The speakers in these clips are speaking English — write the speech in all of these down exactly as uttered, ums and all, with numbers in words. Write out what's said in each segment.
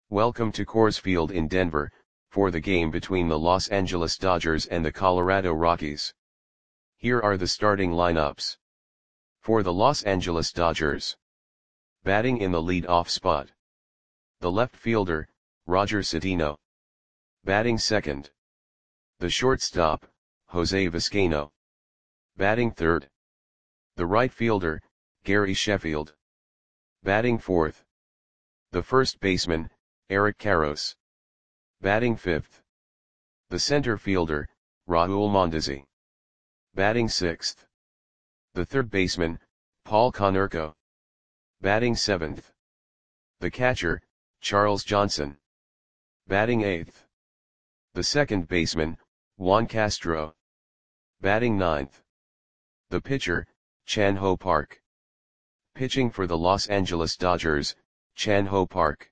Welcome to Coors Field in Denver, for the game between the Los Angeles Dodgers and the Colorado Rockies. Here are the starting lineups. For the Los Angeles Dodgers. Batting in the lead-off spot. The left fielder, Roger Cedeno. Batting second. The shortstop, Jose Vizcaino. Batting third. The right fielder, Gary Sheffield. Batting fourth. The first baseman, Eric Karros. Batting fifth. The center fielder, Raul Mondesi. Batting sixth. The third baseman, Paul Konerko. Batting seventh. The catcher, Charles Johnson. Batting eighth. The second baseman, Juan Castro. Batting ninth. The pitcher, Chan-Ho Park. Pitching for the Los Angeles Dodgers, Chan-Ho Park.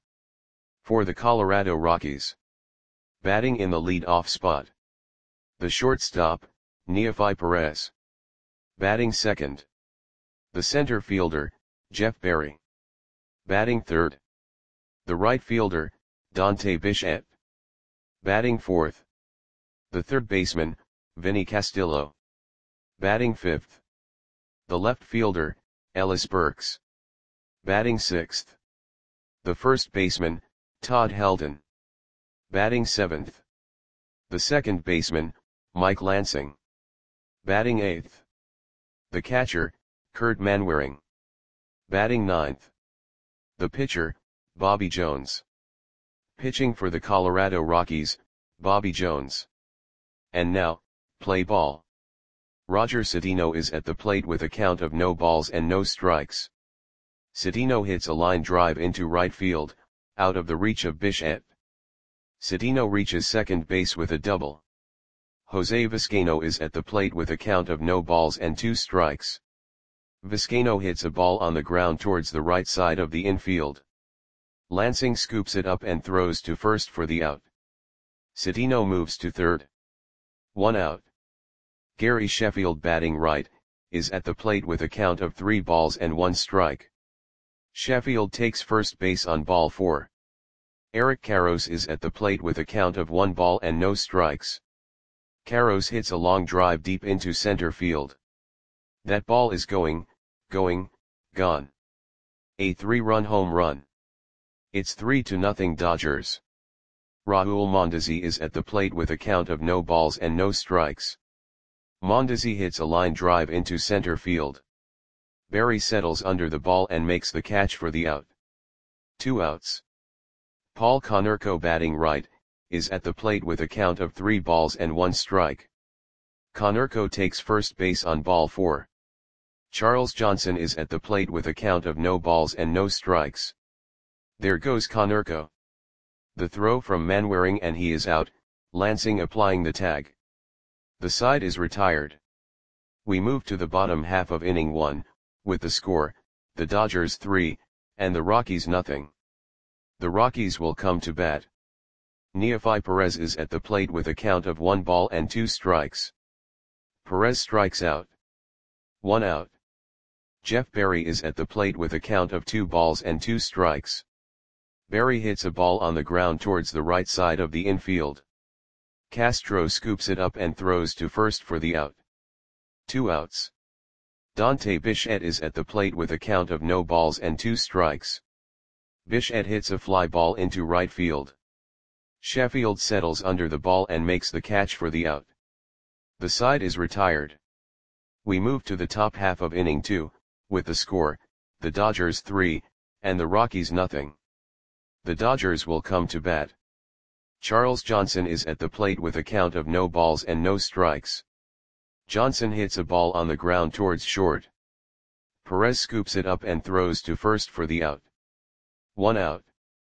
For the Colorado Rockies. Batting in the lead-off spot. The shortstop, Neofi Perez. Batting second. The center fielder, Jeff Berry. Batting third. The right fielder, Dante Bichette. Batting fourth. The third baseman, Vinny Castillo. Batting fifth. The left fielder, Ellis Burks. Batting sixth. The first baseman, Todd Helton. Batting seventh. The second baseman, Mike Lansing. Batting eighth. The catcher, Kurt Manwaring. Batting ninth. The pitcher, Bobby Jones. Pitching for the Colorado Rockies, Bobby Jones. And now, play ball. Roger Cedeno is at the plate with a count of no balls and no strikes. Cedeno hits a line drive into right field, out of the reach of Bichette. Cedeno reaches second base with a double. Jose Vizcaino is at the plate with a count of no balls and two strikes. Vizcaino hits a ball on the ground towards the right side of the infield. Lansing scoops it up and throws to first for the out. Cedeno moves to third. One out. Gary Sheffield, batting right, is at the plate with a count of three balls and one strike. Sheffield takes first base on ball four. Eric Karros is at the plate with a count of one ball and no strikes. Karros hits a long drive deep into center field. That ball is going, going, gone. A three-run home run. It's three to nothing Dodgers. Raul Mondesi is at the plate with a count of no balls and no strikes. Mondesi hits a line drive into center field. Berry settles under the ball and makes the catch for the out. Two outs. Paul Konerko, batting right, is at the plate with a count of three balls and one strike. Konerko takes first base on ball four. Charles Johnson is at the plate with a count of no balls and no strikes. There goes Konerko. The throw from Manwaring and he is out, Lansing applying the tag. The side is retired. We move to the bottom half of inning one, with the score, the Dodgers three, and the Rockies nothing. The Rockies will come to bat. Neofi Perez is at the plate with a count of one ball and two strikes. Perez strikes out. One out. Jeff Berry is at the plate with a count of two balls and two strikes. Berry hits a ball on the ground towards the right side of the infield. Castro scoops it up and throws to first for the out. Two outs. Dante Bichette is at the plate with a count of no balls and two strikes. Bichette hits a fly ball into right field. Sheffield settles under the ball and makes the catch for the out. The side is retired. We move to the top half of inning two, with the score, the Dodgers three, and the Rockies nothing. The Dodgers will come to bat. Charles Johnson is at the plate with a count of no balls and no strikes. Johnson hits a ball on the ground towards short. Perez scoops it up and throws to first for the out. One out.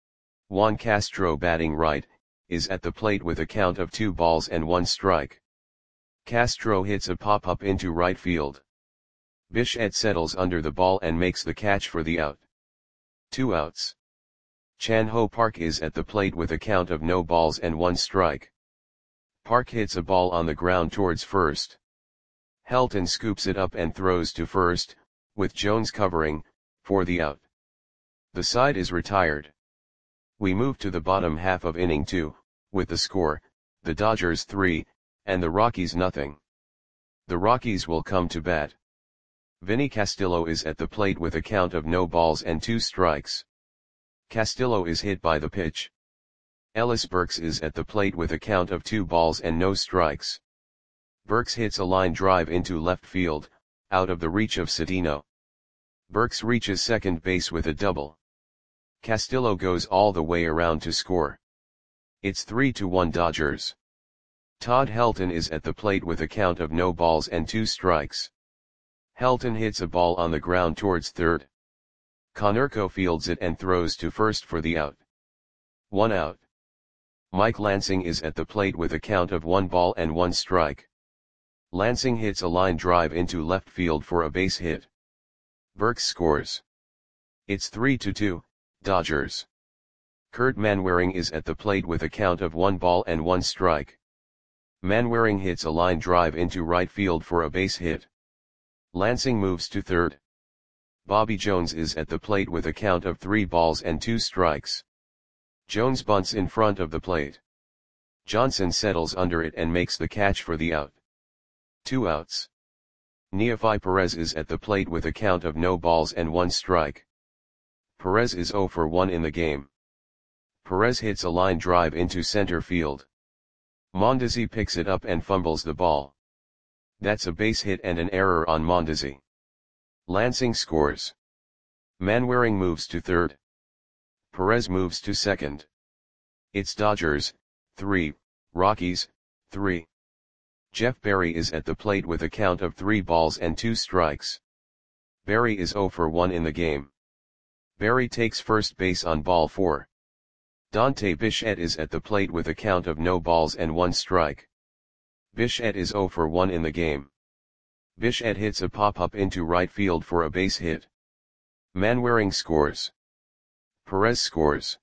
Juan Castro, batting right, is at the plate with a count of two balls and one strike. Castro hits a pop-up into right field. Bichette settles under the ball and makes the catch for the out. Two outs. Chan-Ho Park is at the plate with a count of no balls and one strike. Park hits a ball on the ground towards first. Helton scoops it up and throws to first, with Jones covering, for the out. The side is retired. We move to the bottom half of inning two, with the score, the Dodgers three, and the Rockies nothing. The Rockies will come to bat. Vinny Castillo is at the plate with a count of no balls and two strikes. Castillo is hit by the pitch. Ellis Burks is at the plate with a count of two balls and no strikes. Burks hits a line drive into left field, out of the reach of Cedeno. Burks reaches second base with a double. Castillo goes all the way around to score. It's three to one Dodgers. Todd Helton is at the plate with a count of no balls and two strikes. Helton hits a ball on the ground towards third. Konerko fields it and throws to first for the out. One out. Mike Lansing is at the plate with a count of one ball and one strike. Lansing hits a line drive into left field for a base hit. Burks scores. It's three to two, Dodgers. Kurt Manwaring is at the plate with a count of one ball and one strike. Manwaring hits a line drive into right field for a base hit. Lansing moves to third. Bobby Jones is at the plate with a count of three balls and two strikes. Jones bunts in front of the plate. Johnson settles under it and makes the catch for the out. Two outs. Neefi Perez is at the plate with a count of no balls and one strike. Perez is zero for one in the game. Perez hits a line drive into center field. Mondesi picks it up and fumbles the ball. That's a base hit and an error on Mondesi. Lansing scores. Manwaring moves to third. Perez moves to second. It's Dodgers, three, Rockies, three. Jeff Berry is at the plate with a count of three balls and two strikes. Berry is zero for one in the game. Berry takes first base on ball four. Dante Bichette is at the plate with a count of no balls and one strike. Bichette is zero for one in the game. Bichette hits a pop-up into right field for a base hit. Manwaring scores. Perez scores.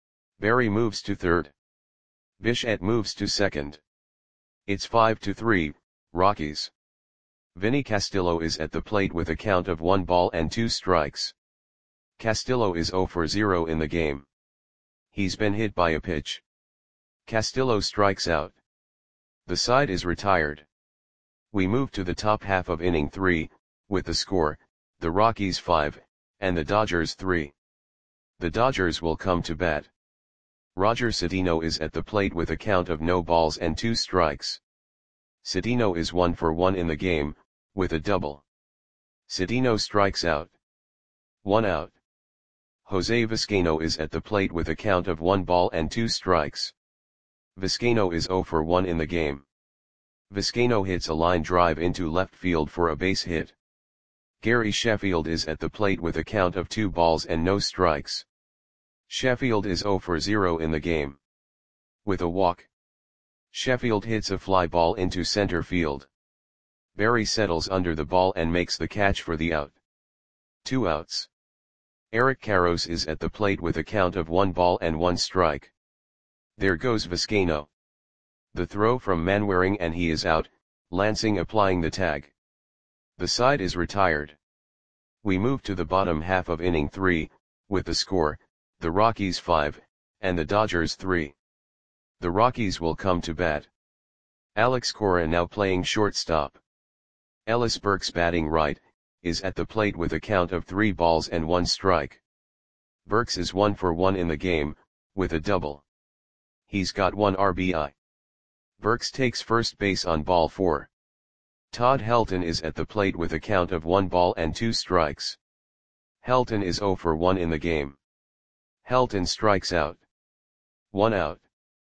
Berry moves to third. Bichette moves to second. It's five to three, Rockies. Vinny Castillo is at the plate with a count of one ball and two strikes. Castillo is zero for zero in the game. He's been hit by a pitch. Castillo strikes out. The side is retired. We move to the top half of inning three, with the score, the Rockies five, and the Dodgers three. The Dodgers will come to bat. Roger Cedeno is at the plate with a count of no balls and two strikes. Cedeno is one for one in the game, with a double. Cedeno strikes out. One out. Jose Vizcaino is at the plate with a count of one ball and two strikes. Vizcaino is zero for one in the game. Vizcaino hits a line drive into left field for a base hit. Gary Sheffield is at the plate with a count of two balls and no strikes. Sheffield is zero for zero in the game. With a walk. Sheffield hits a fly ball into center field. Berry settles under the ball and makes the catch for the out. Two outs. Eric Karros is at the plate with a count of one ball and one strike. There goes Vizcaino. The throw from Manwaring and he is out, Lansing applying the tag. The side is retired. We move to the bottom half of inning three, with the score, the Rockies five, and the Dodgers three. The Rockies will come to bat. Alex Cora now playing shortstop. Ellis Burks batting right, is at the plate with a count of three balls and one strike. Burks is one for one in the game, with a double. He's got one R B I. Burks takes first base on ball four. Todd Helton is at the plate with a count of one ball and two strikes. Helton is zero for one in the game. Helton strikes out. One out.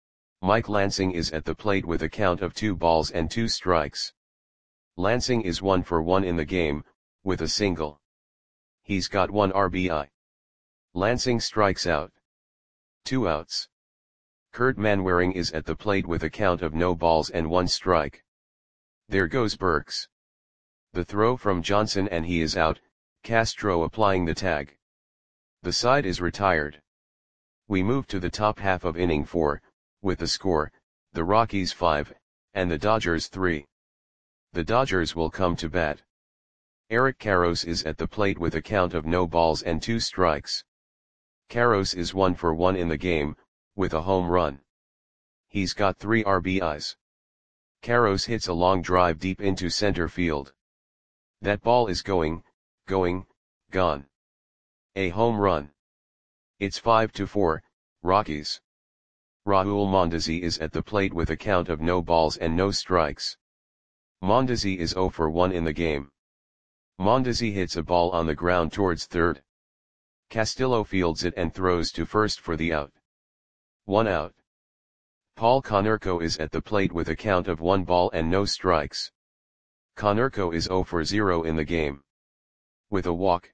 Mike Lansing is at the plate with a count of two balls and two strikes. Lansing is one for one in the game, with a single. He's got one R B I. Lansing strikes out. Two outs. Kurt Manwaring is at the plate with a count of no balls and one strike. There goes Burks. The throw from Johnson and he is out, Castro applying the tag. The side is retired. We move to the top half of inning four, with the score, the Rockies five, and the Dodgers three. The Dodgers will come to bat. Eric Karros is at the plate with a count of no balls and two strikes. Karros is one for one in the game, with a home run. He's got three R B Is. Karros hits a long drive deep into center field. That ball is going, going, gone. A home run. It's five to four, Rockies. Raul Mondesi is at the plate with a count of no balls and no strikes. Mondesi is zero for one in the game. Mondesi hits a ball on the ground towards third. Castillo fields it and throws to first for the out. One out. Paul Konerko is at the plate with a count of one ball and no strikes. Konerko is zero for zero in the game. With a walk.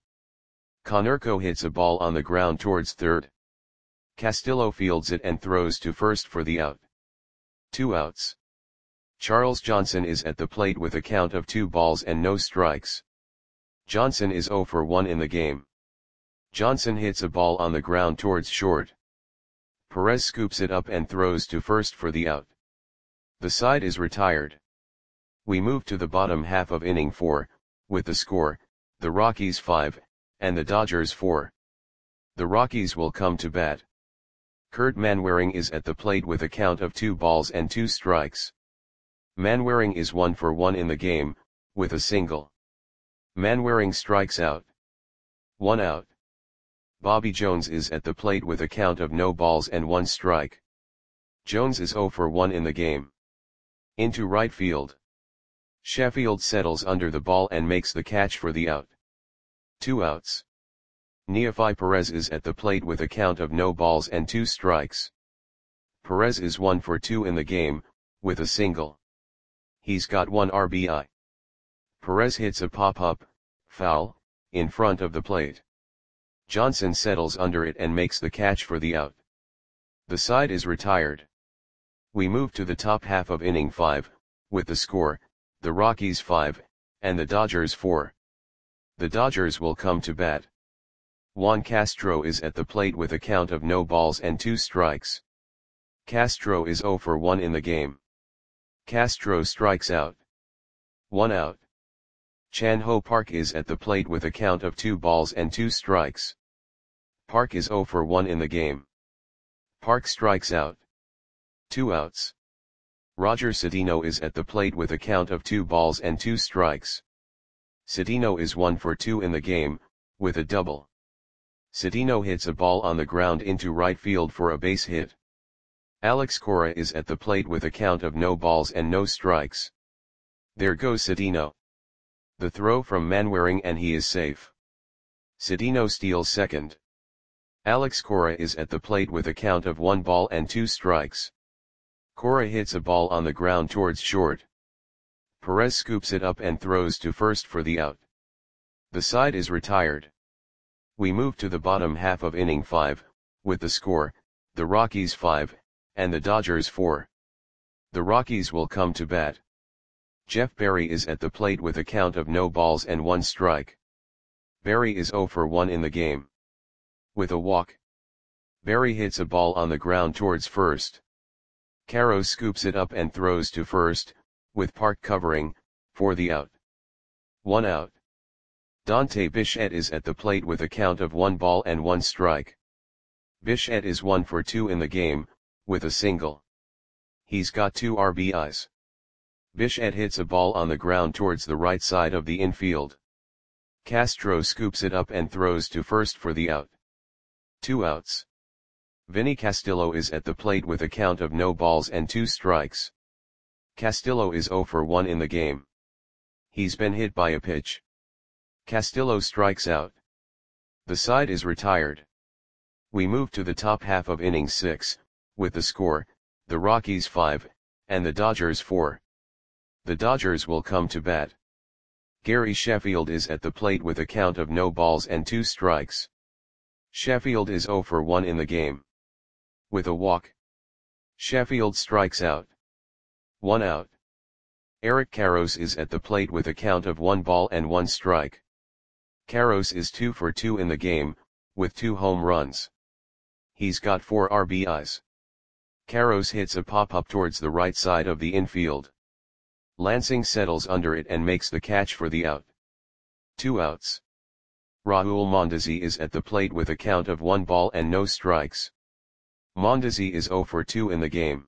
Konerko hits a ball on the ground towards third. Castillo fields it and throws to first for the out. Two outs. Charles Johnson is at the plate with a count of two balls and no strikes. Johnson is zero for one in the game. Johnson hits a ball on the ground towards short. Perez scoops it up and throws to first for the out. The side is retired. We move to the bottom half of inning four, with the score, the Rockies five, and the Dodgers four. The Rockies will come to bat. Kurt Manwaring is at the plate with a count of two balls and two strikes. Manwaring is one for one in the game, with a single. Manwaring strikes out. One out. Bobby Jones is at the plate with a count of no balls and one strike. Jones is zero for one in the game. Into right field. Sheffield settles under the ball and makes the catch for the out. Two outs. Neofi Perez is at the plate with a count of no balls and two strikes. Perez is one for two in the game, with a single. He's got one R B I. Perez hits a pop-up, foul, in front of the plate. Johnson settles under it and makes the catch for the out. The side is retired. We move to the top half of inning five, with the score, the Rockies five, and the Dodgers four. The Dodgers will come to bat. Juan Castro is at the plate with a count of no balls and two strikes. Castro is zero for one in the game. Castro strikes out. One out. Chan Ho Park is at the plate with a count of two balls and two strikes. Park is zero for one in the game. Park strikes out. Two outs. Roger Cedeno is at the plate with a count of two balls and two strikes. Cedeno is one for two in the game, with a double. Cedeno hits a ball on the ground into right field for a base hit. Alex Cora is at the plate with a count of no balls and no strikes. There goes Cedeno. The throw from Manwaring and he is safe. Cedeno steals second. Alex Cora is at the plate with a count of one ball and two strikes. Cora hits a ball on the ground towards short. Perez scoops it up and throws to first for the out. The side is retired. We move to the bottom half of inning five, with the score, the Rockies five, and the Dodgers four. The Rockies will come to bat. Jeff Berry is at the plate with a count of no balls and one strike. Berry is zero for one in the game. With a walk. Berry hits a ball on the ground towards first. Karros scoops it up and throws to first, with Park covering, for the out. One out. Dante Bichette is at the plate with a count of one ball and one strike. Bichette is one for two in the game, with a single. He's got two R B Is. Bichette hits a ball on the ground towards the right side of the infield. Castro scoops it up and throws to first for the out. Two outs. Vinny Castillo is at the plate with a count of no balls and two strikes. Castillo is zero for one in the game. He's been hit by a pitch. Castillo strikes out. The side is retired. We move to the top half of inning six, with the score, the Rockies five, and the Dodgers four. The Dodgers will come to bat. Gary Sheffield is at the plate with a count of no balls and two strikes. Sheffield is zero for one in the game. With a walk. Sheffield strikes out. One out. Eric Karros is at the plate with a count of one ball and one strike. Karros is two for two in the game, with two home runs. He's got four R B Is. Karros hits a pop-up towards the right side of the infield. Lansing settles under it and makes the catch for the out. Two outs. Raul Mondesi is at the plate with a count of one ball and no strikes. Mondesi is zero for two in the game.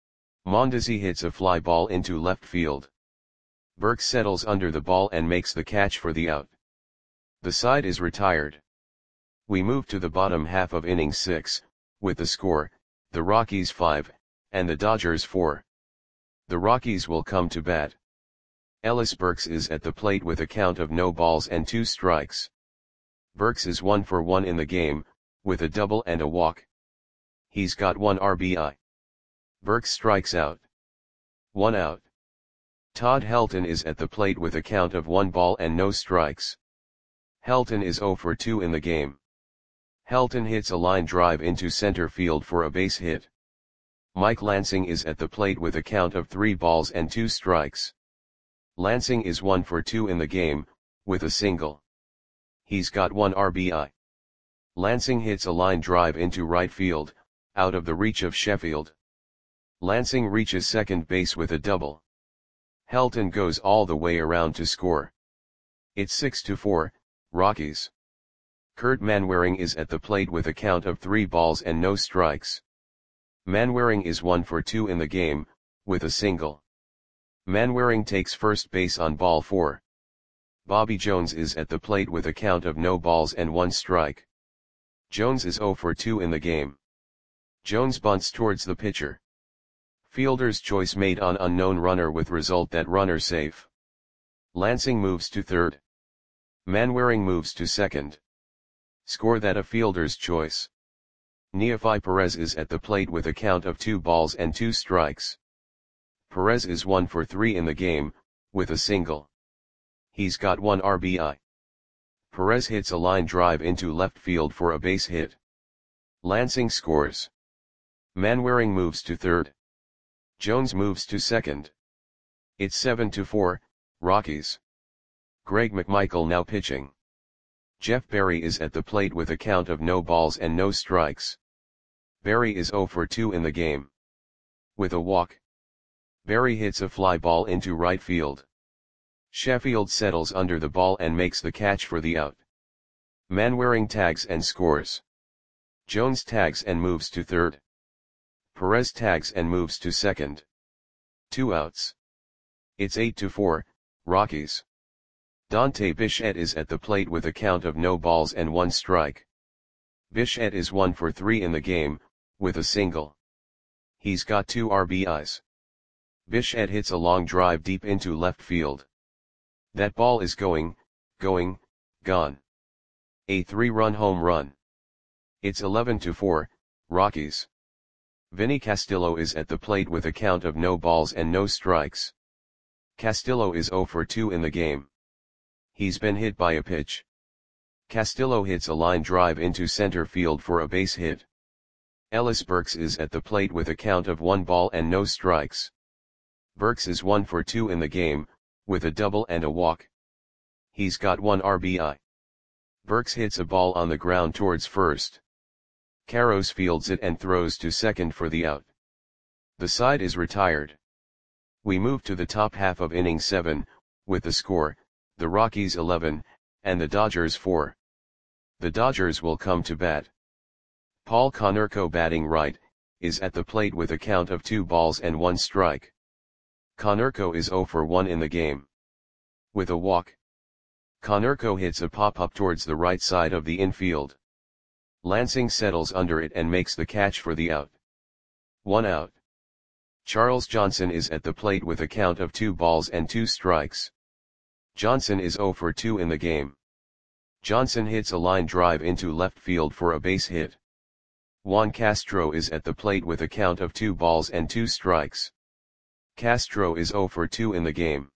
Mondesi hits a fly ball into left field. Burks settles under the ball and makes the catch for the out. The side is retired. We move to the bottom half of inning six, with the score, the Rockies five, and the Dodgers four. The Rockies will come to bat. Ellis Burks is at the plate with a count of no balls and two strikes. Burks is one for one in the game, with a double and a walk. He's got one R B I. Burks strikes out. One out. Todd Helton is at the plate with a count of one ball and no strikes. Helton is zero for two in the game. Helton hits a line drive into center field for a base hit. Mike Lansing is at the plate with a count of three balls and two strikes. Lansing is one for two in the game, with a single. He's got one R B I. Lansing hits a line drive into right field, out of the reach of Sheffield. Lansing reaches second base with a double. Helton goes all the way around to score. It's six to four, Rockies. Kurt Manwaring is at the plate with a count of three balls and no strikes. Manwaring is one for two in the game, with a single. Manwaring takes first base on ball four. Bobby Jones is at the plate with a count of no balls and one strike. Jones is zero for two in the game. Jones bunts towards the pitcher. Fielder's choice made on unknown runner with result that runner safe. Lansing moves to third. Manwaring moves to second. Score that a fielder's choice. Neefi Perez is at the plate with a count of two balls and two strikes. Perez is one for three in the game, with a single. He's got one R B I. Perez hits a line drive into left field for a base hit. Lansing scores. Manwaring moves to third. Jones moves to second. It's seven to four, Rockies. Greg McMichael now pitching. Jeff Berry is at the plate with a count of no balls and no strikes. Berry is zero for two in the game. With a walk. Berry hits a fly ball into right field. Sheffield settles under the ball and makes the catch for the out. Manwaring tags and scores. Jones tags and moves to third. Perez tags and moves to second. Two outs. It's eight to four, Rockies. Dante Bichette is at the plate with a count of no balls and one strike. Bichette is one for three in the game, with a single. He's got two R B Is. Bichette hits a long drive deep into left field. That ball is going, going, gone. A three-run home run. It's eleven to four, Rockies. Vinny Castillo is at the plate with a count of no balls and no strikes. Castillo is zero for two in the game. He's been hit by a pitch. Castillo hits a line drive into center field for a base hit. Ellis Burks is at the plate with a count of one ball and no strikes. Burks is one for two in the game, with a double and a walk. He's got one R B I. Burks hits a ball on the ground towards first. Karros fields it and throws to second for the out. The side is retired. We move to the top half of inning seven, with the score, the Rockies eleven, and the Dodgers four. The Dodgers will come to bat. Paul Konerko, batting right, is at the plate with a count of two balls and one strike. Konerko is zero for one in the game. With a walk. Konerko hits a pop-up towards the right side of the infield. Lansing settles under it and makes the catch for the out. One out. Charles Johnson is at the plate with a count of two balls and two strikes. Johnson is zero for two in the game. Johnson hits a line drive into left field for a base hit. Juan Castro is at the plate with a count of two balls and two strikes. Castro is zero for two in the game.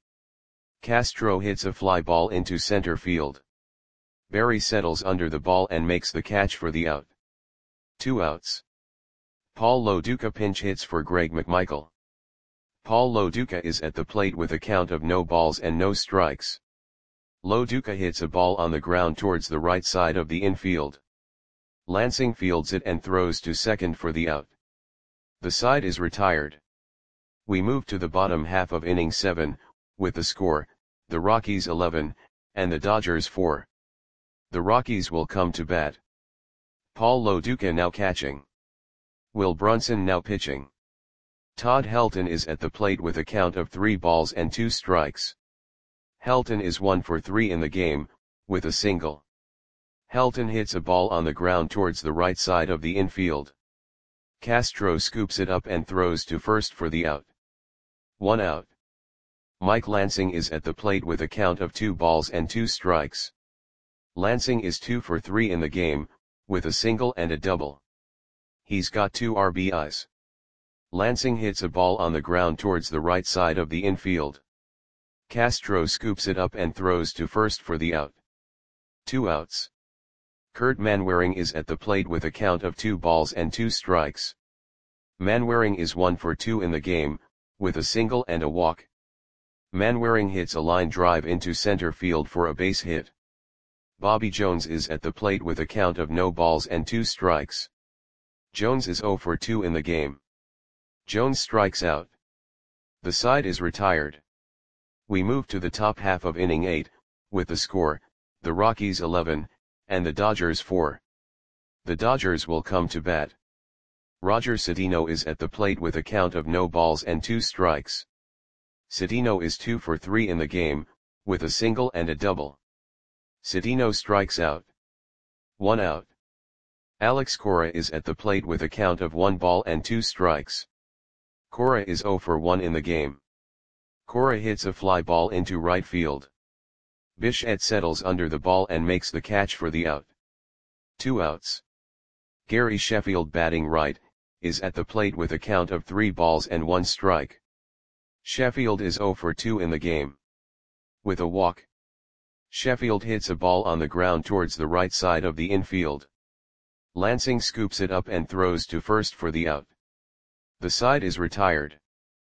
Castro hits a fly ball into center field. Berry settles under the ball and makes the catch for the out. Two outs. Paul Lo Duca pinch hits for Greg McMichael. Paul Lo Duca is at the plate with a count of no balls and no strikes. Lo Duca hits a ball on the ground towards the right side of the infield. Lansing fields it and throws to second for the out. The side is retired. We move to the bottom half of inning seven, with the score, the Rockies eleven, and the Dodgers four. The Rockies will come to bat. Paul Lo-Duca now catching. Will Brunson now pitching. Todd Helton is at the plate with a count of three balls and two strikes. Helton is one for three in the game, with a single. Helton hits a ball on the ground towards the right side of the infield. Castro scoops it up and throws to first for the out. One out. Mike Lansing is at the plate with a count of two balls and two strikes. Lansing is two for three in the game, with a single and a double. He's got two R B Is. Lansing hits a ball on the ground towards the right side of the infield. Castro scoops it up and throws to first for the out. Two outs. Kurt Manwaring is at the plate with a count of two balls and two strikes. Manwaring is one for two in the game, with a single and a walk. Manwaring hits a line drive into center field for a base hit. Bobby Jones is at the plate with a count of no balls and two strikes. Jones is zero for two in the game. Jones strikes out. The side is retired. We move to the top half of inning eight, with the score, the Rockies eleven, and the Dodgers four. The Dodgers will come to bat. Roger Cedeno is at the plate with a count of no balls and two strikes. Cedeno is two for three in the game, with a single and a double. Cedeno strikes out. One out. Alex Cora is at the plate with a count of one ball and two strikes. Cora is zero for one in the game. Cora hits a fly ball into right field. Bichette settles under the ball and makes the catch for the out. Two outs. Gary Sheffield, batting right, is at the plate with a count of three balls and one strike. Sheffield is zero for two in the game. With a walk. Sheffield hits a ball on the ground towards the right side of the infield. Lansing scoops it up and throws to first for the out. The side is retired.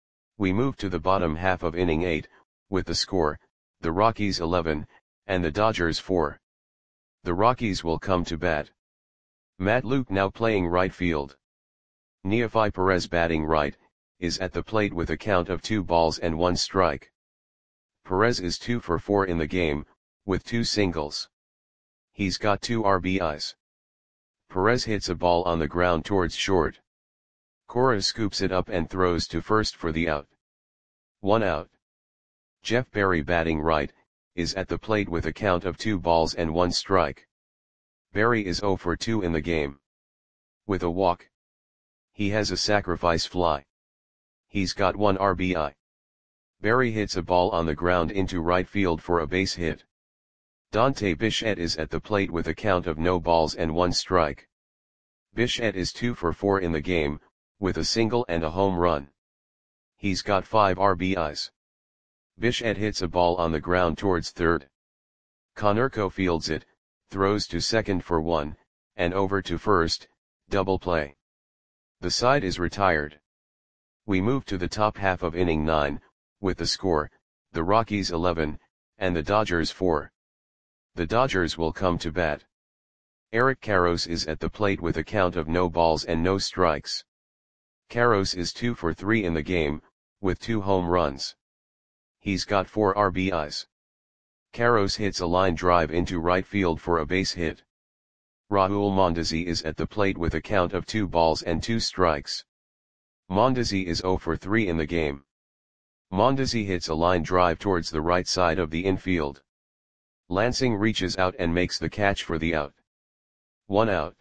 We move to the bottom half of inning eight, with the score, the Rockies eleven, and the Dodgers four. The Rockies will come to bat. Matt Luke now playing right field. Neofi Perez, batting right, is at the plate with a count of two balls and one strike. Perez is two for four in the game, with two singles. He's got two R B Is. Perez hits a ball on the ground towards short. Cora scoops it up and throws to first for the out. One out. Jeff Berry, batting right, is at the plate with a count of two balls and one strike. Berry is zero for two in the game. With a walk. He has a sacrifice fly. He's got one R B I. Berry hits a ball on the ground into right field for a base hit. Dante Bichette is at the plate with a count of no balls and one strike. Bichette is two for four in the game, with a single and a home run. He's got five R B Is. Bichette hits a ball on the ground towards third. Konerko fields it, throws to second for one, and over to first, double play. The side is retired. We move to the top half of inning nine, with the score, the Rockies eleven, and the Dodgers four. The Dodgers will come to bat. Eric Karros is at the plate with a count of no balls and no strikes. Karros is two for three in the game, with two home runs. He's got four R B Is. Karros hits a line drive into right field for a base hit. Raul Mondesi is at the plate with a count of two balls and two strikes. Mondesi is zero for three in the game. Mondesi hits a line drive towards the right side of the infield. Lansing reaches out and makes the catch for the out. One out.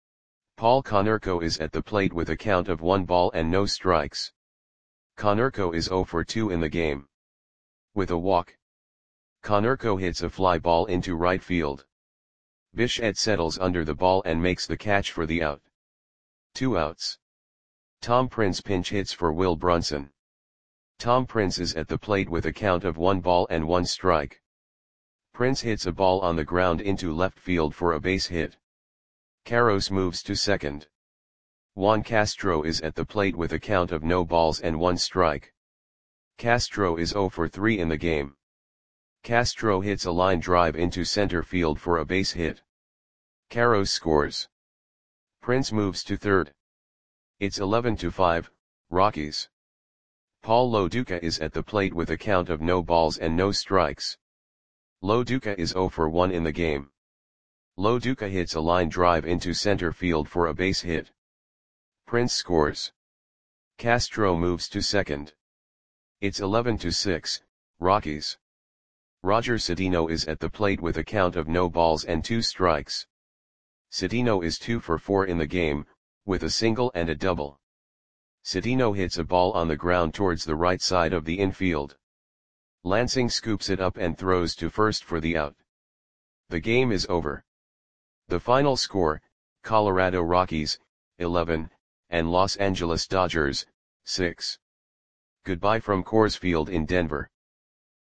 Paul Konerko is at the plate with a count of one ball and no strikes. Konerko is zero for two in the game. With a walk. Konerko hits a fly ball into right field. Bichette settles under the ball and makes the catch for the out. Two outs. Tom Prince pinch hits for Will Brunson. Tom Prince is at the plate with a count of one ball and one strike. Prince hits a ball on the ground into left field for a base hit. Karros moves to second. Juan Castro is at the plate with a count of no balls and one strike. Castro is zero for three in the game. Castro hits a line drive into center field for a base hit. Karros scores. Prince moves to third. It's eleven to five, Rockies. Paul Lo-Duca is at the plate with a count of no balls and no strikes. Lo-Duca is zero for one in the game. Lo Duca hits a line drive into center field for a base hit. Prince scores. Castro moves to second. It's eleven to six, Rockies. Roger Cedeno is at the plate with a count of no balls and two strikes. Cedeno is two for four in the game, with a single and a double. Cedeno hits a ball on the ground towards the right side of the infield. Lansing scoops it up and throws to first for the out. The game is over. The final score, Colorado Rockies, eleven, and Los Angeles Dodgers, six. Goodbye from Coors Field in Denver.